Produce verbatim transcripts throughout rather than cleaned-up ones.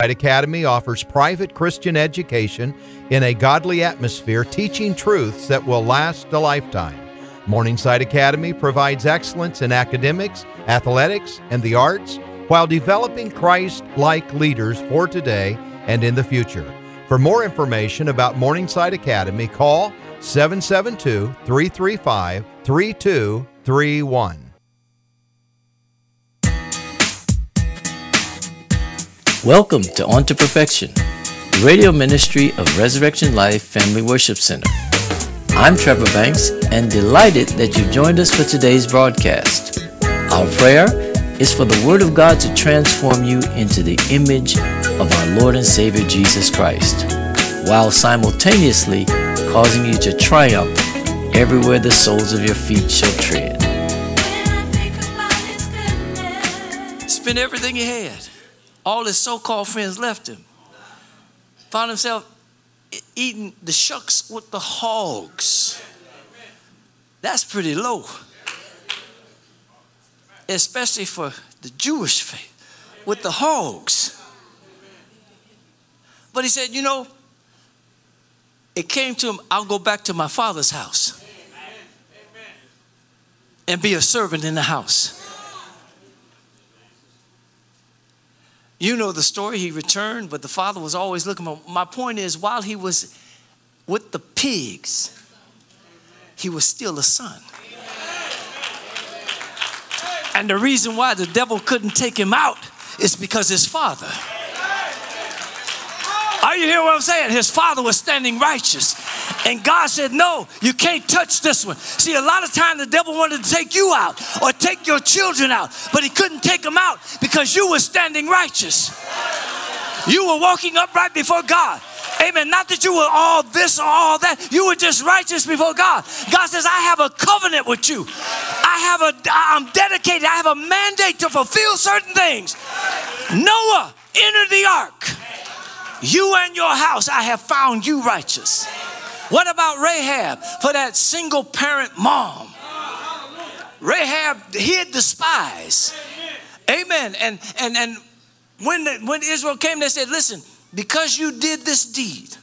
Academy offers private Christian education in a godly atmosphere, teaching truths that will last a lifetime. Morningside Academy provides excellence in academics, athletics, and the arts while developing Christ-like leaders for today and in the future. For more information about Morningside Academy, call seven seven two, three three five, three two three one. Welcome to On to Perfection, the radio ministry of Resurrection Life Family Worship Center. I'm Trevor Banks and delighted that you've joined us for today's broadcast. Our prayer is for the Word of God to transform you into the image of our Lord and Savior Jesus Christ, while simultaneously causing you to triumph everywhere the soles of your feet shall tread. Spent everything he had. All his so-called friends left him. Found himself eating the shucks with the hogs. That's pretty low. Especially for the Jewish faith, with the hogs. But he said, you know, it came to him, I'll go back to my father's house and be a servant in the house. You know the story. He returned, but the father was always looking. My point is, while he was with the pigs, he was still a son. And the reason why the devil couldn't take him out is because his father. Are you hearing what I'm saying? His father was standing righteous. And God said, no, you can't touch this one. See, a lot of times the devil wanted to take you out or take your children out, but he couldn't take them out because you were standing righteous. You were walking upright before God. Amen. Not that you were all this or all that. You were just righteous before God. God says, I have a covenant with you. I have a, I'm dedicated. I have a mandate to fulfill certain things. Noah, enter the ark. You and your house, I have found you righteous. What about Rahab for that single parent mom? Rahab hid the spies. Amen. And and and when the, when Israel came, they said, listen, because you did this deed,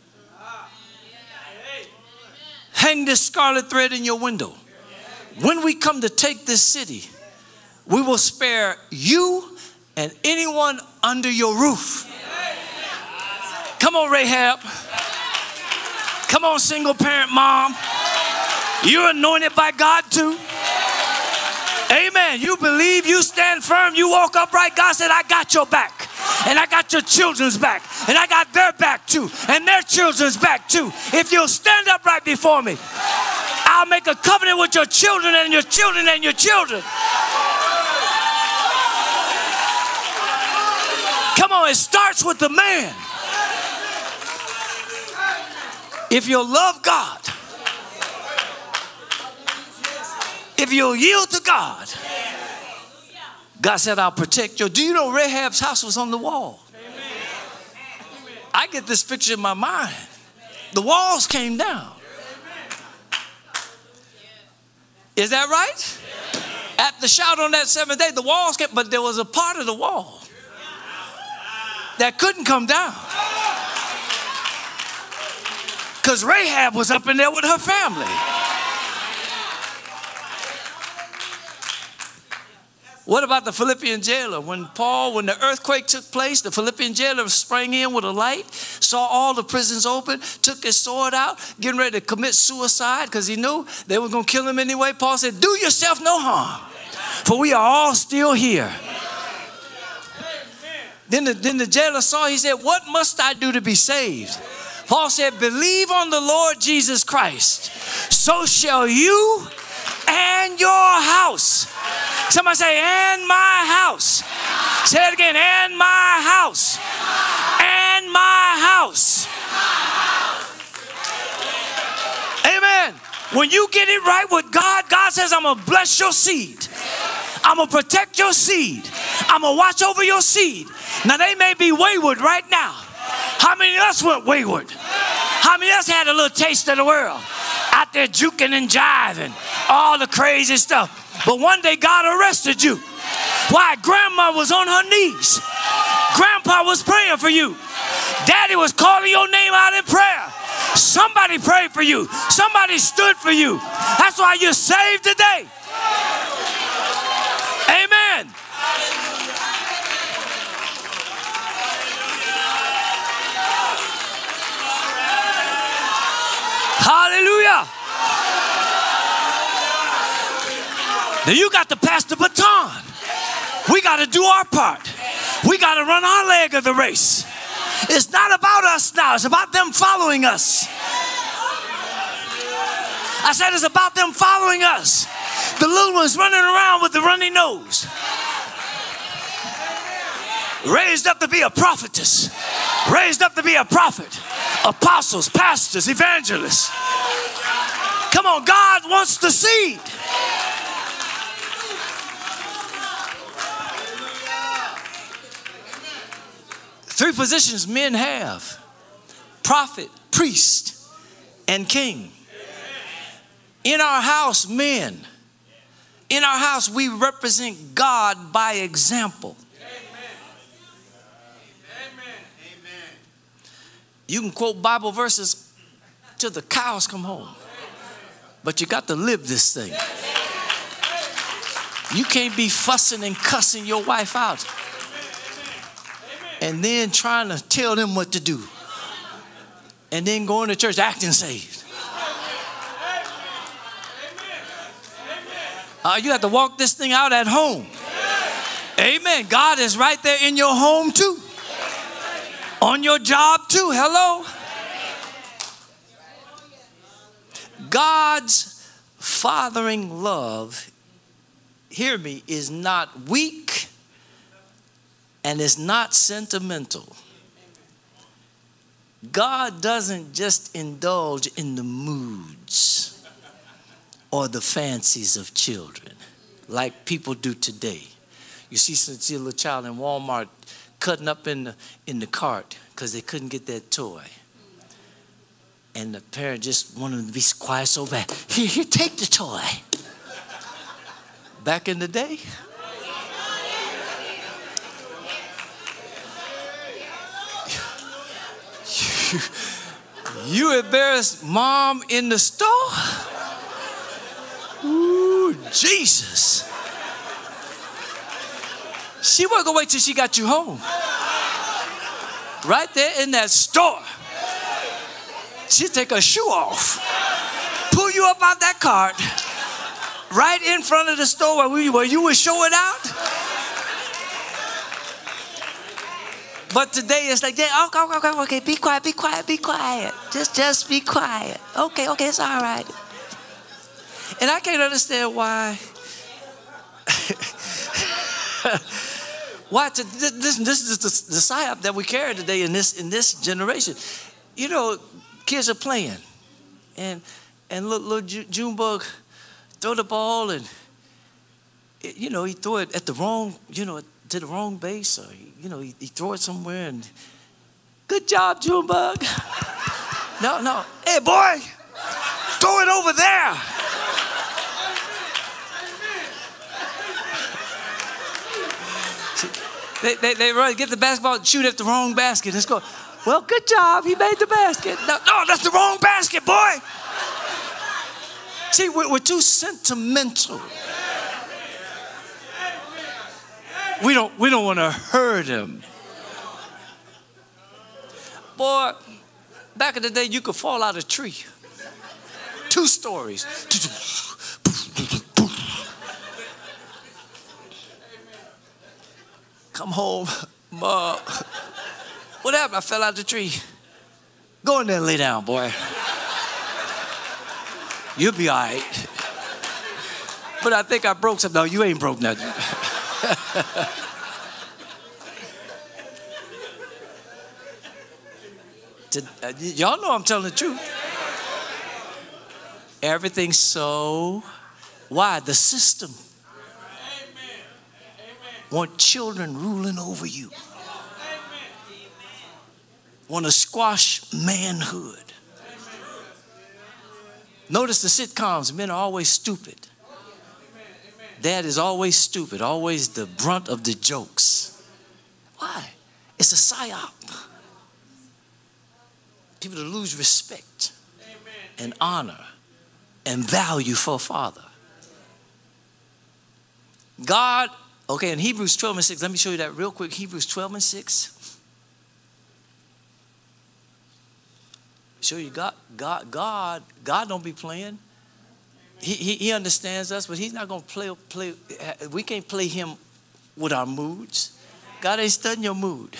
hang this scarlet thread in your window. When we come to take this city, we will spare you and anyone under your roof. Come on, Rahab. Come on, single parent mom. You're anointed by God too. Amen. You believe, you stand firm, you walk upright. God said, I got your back. And I got your children's back. And I got their back too. And their children's back too. If you'll stand upright before me, I'll make a covenant with your children and your children and your children. Come on, it starts with the man. If you'll love God, if you'll yield to God, God said, I'll protect you. Do you know Rahab's house was on the wall? I get this picture in my mind. The walls came down. Is that right? At the shout on that seventh day, the walls came, but there was a part of the wall that couldn't come down. Because Rahab was up in there with her family. What about the Philippian jailer? When Paul, when the earthquake took place, the Philippian jailer sprang in with a light, saw all the prisons open, took his sword out, getting ready to commit suicide because he knew they were going to kill him anyway. Paul said, do yourself no harm, for we are all still here. Then the, then the jailer saw, he said, what must I do to be saved? Paul said, believe on the Lord Jesus Christ, so shall you and your house. Somebody say, and my house. Say it again, and my house. And my house. Amen. When you get it right with God, God says, I'm going to bless your seed. I'm going to protect your seed. I'm going to watch over your seed. Now, they may be wayward right now. How many of us went wayward? How many of us had a little taste of the world? Out there juking and jiving, all the crazy stuff. But one day God arrested you. Why? Grandma was on her knees. Grandpa was praying for you. Daddy was calling your name out in prayer. Somebody prayed for you. Somebody stood for you. That's why you're saved today. Amen. Hallelujah. Now you got to pass the baton. We got to do our part. We got to run our leg of the race. It's not about us now. It's about them following us. I said it's about them following us. The little ones running around with the runny nose. Raised up to be a prophetess. Raised up to be a prophet. Apostles, pastors, evangelists. Come on, God wants the seed. Three positions men have: prophet, priest, and king. In our house, men, in our house, we represent God by example. You can quote Bible verses till the cows come home, but you got to live this thing. You can't be fussing and cussing your wife out and then trying to tell them what to do and then going to church acting saved. Uh, you have to walk this thing out at home. Amen. God is right there in your home too. On your job too. Hello. God's fathering love, hear me, is not weak and is not sentimental. God doesn't just indulge in the moods or the fancies of children like people do today. You see, see a little child in Walmart cutting up in the, in the cart because they couldn't get that toy. And the parent just wanted them to be quiet so bad. Here, here, take the toy. Back in the day, you, you embarrassed mom in the store? Ooh, Jesus. She wasn't going to wait till she got you home. Right there in that store. She'd take her shoe off, pull you up out that cart, right in front of the store where, we, where you were showing out. But today it's like, yeah, okay, okay, okay, okay, be quiet, be quiet, be quiet. Just, just be quiet. Okay, okay, it's all right. And I can't understand why. Why? To, listen, this is the, the psyop that we carry today in this in this generation. You know, kids are playing, and and little, little Junebug throw the ball, and it, you know he throw it at the wrong, you know, to the wrong base, or you know he, he throw it somewhere, and good job, Junebug. No, no, hey boy, throw it over there. They, they, they run, get the basketball, shoot at the wrong basket. Let's go. Well, good job. He made the basket. No, no, that's the wrong basket, boy. See, we're, we're too sentimental. We don't, we don't want to hurt him. Boy, back in the day, you could fall out of a tree. Two stories. Come home, Mom. What happened? I fell out the tree. Go in there and lay down, boy. You'll be all right. But I think I broke something. No, you ain't broke nothing. to, uh, y'all know I'm telling the truth. Everything's so, why? The system. Want children ruling over you. Want to squash manhood. Notice the sitcoms, men are always stupid. Dad is always stupid, always the brunt of the jokes. Why? It's a psyop. People to lose respect and honor and value for a father. God, okay, in Hebrews twelve and six, let me show you that real quick. Hebrews twelve and six. Show you God, God, God, God don't be playing. He, he, he understands us, but he's not going to play, play. We can't play him with our moods. God ain't studying your mood.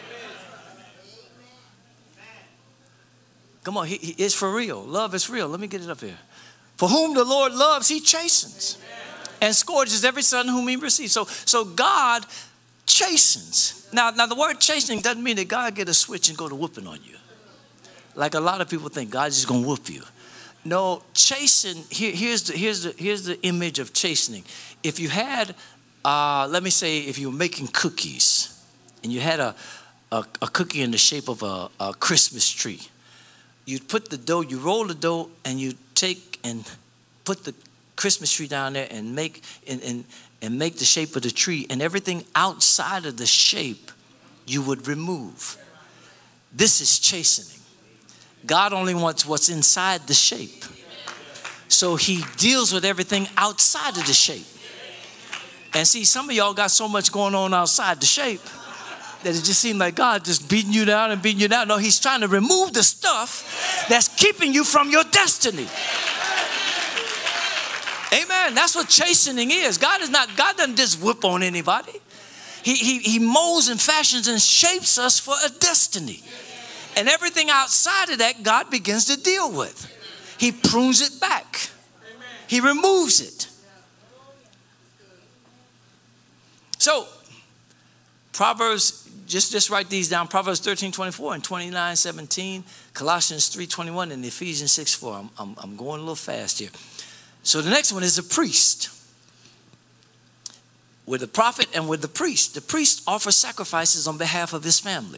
Come on, he, he, it's for real. Love is real. Let me get it up here. For whom the Lord loves, he chastens and scourges every son whom he receives. So, so God chastens. Now, now the word chastening doesn't mean that God get a switch and go to whooping on you. Like a lot of people think God's just going to whoop you. No, chasten, here, here's, the, here's, the, here's the image of chastening. If you had, uh, let me say, if you were making cookies and you had a, a, a cookie in the shape of a, a Christmas tree, you'd put the dough, you roll the dough, and you take and put the Christmas tree down there and make, and, and, and make the shape of the tree, and everything outside of the shape you would remove. This is chastening. God only wants what's inside the shape. So he deals with everything outside of the shape. And see, some of y'all got so much going on outside the shape that it just seemed like God just beating you down and beating you down. No, he's trying to remove the stuff that's keeping you from your destiny. Amen. That's what chastening is. God is not, God doesn't just whip on anybody. He, he, he molds and fashions and shapes us for a destiny. And everything outside of that, God begins to deal with. He prunes it back. He removes it. So, Proverbs, just, just write these down. Proverbs thirteen twenty-four and twenty-nine seventeen, Colossians three twenty-one, and Ephesians six four. I'm, I'm, I'm going a little fast here. So the next one is a priest. With the prophet and with the priest. The priest offers sacrifices on behalf of his family.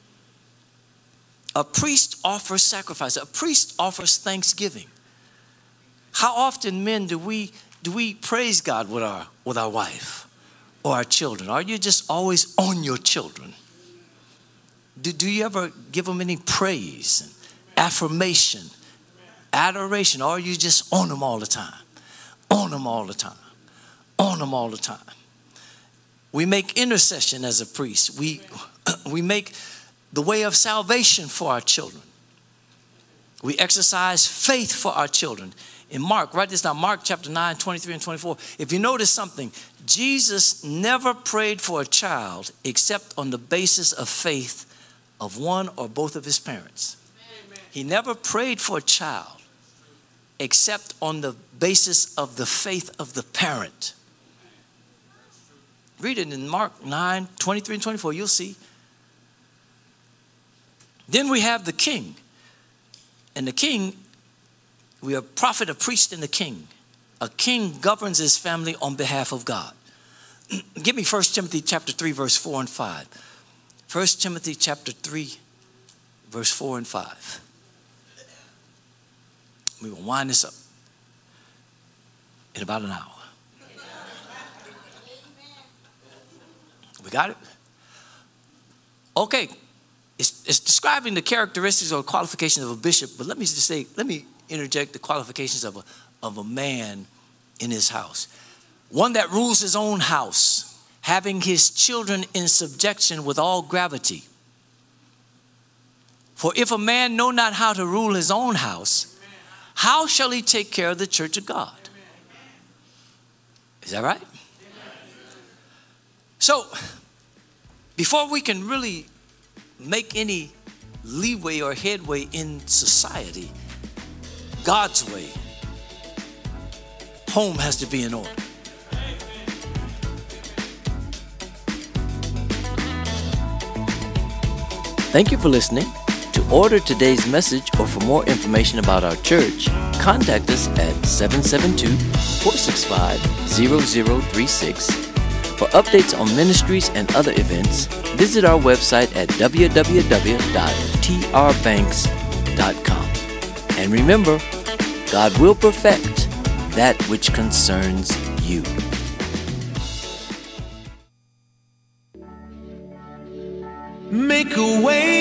A priest offers sacrifice. A priest offers thanksgiving. How often, men, do we do we praise God with our with our wife or our children? Are you just always on your children? Do, do you ever give them any praise, and affirmation, adoration, or are you just on them all the time? On them all the time. On them all the time. We make intercession as a priest. We we make the way of salvation for our children. We exercise faith for our children. In Mark, write this down, Mark chapter nine, twenty-three and twenty-four. If you notice something, Jesus never prayed for a child except on the basis of faith of one or both of his parents. Amen. He never prayed for a child except on the basis of the faith of the parent. Read it in Mark nine, twenty-three and twenty-four, you'll see. Then we have the king. And the king, we are a prophet, a priest, and a king. A king governs his family on behalf of God. Give me First Timothy chapter three, verse four and five. First Timothy chapter three, verse four and five. We will wind this up in about an hour. We got it? Okay. It's, it's describing the characteristics or qualifications of a bishop, but let me just say, let me interject the qualifications of a, of a man in his house. One that rules his own house, having his children in subjection with all gravity. For if a man know not how to rule his own house, how shall he take care of the church of God? Is that right? So, before we can really make any leeway or headway in society, God's way, home has to be in order. Thank you for listening. To order today's message or for more information about our church, contact us at seven seven two, four six five, zero zero three six. For updates on ministries and other events, visit our website at w w w dot t r banks dot com. And remember, God will perfect that which concerns you. make a way.